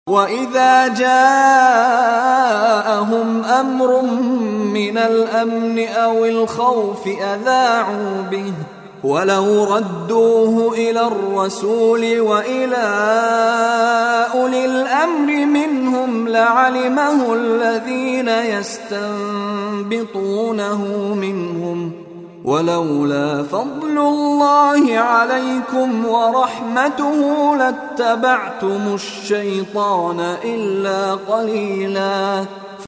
وإذا جاءهم أمر من الأمن أو الخوف أذاعوا به ولو ردوه إلى الرسول وإلى أولي الأمر منهم لعلمه الذين يستنبطونه منهم ولولا فضل الله عليكم ورحمته لاتبعتم الشيطان إلا قليلا